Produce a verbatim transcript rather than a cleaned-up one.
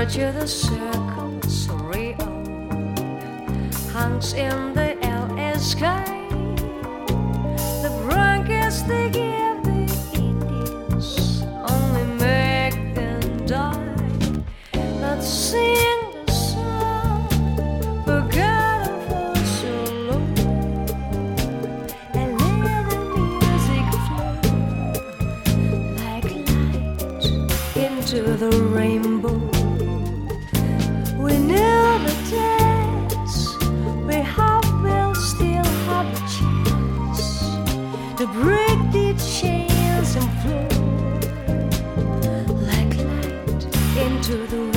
to the circle surreal hangs in the L A sky. The blankets they give the Indians only make them die. Let's sing the song forgotten for so long and let the music flow like light into the rainbow. We know the dance, we hope we'll still have a chance to break the chains and flow like light into the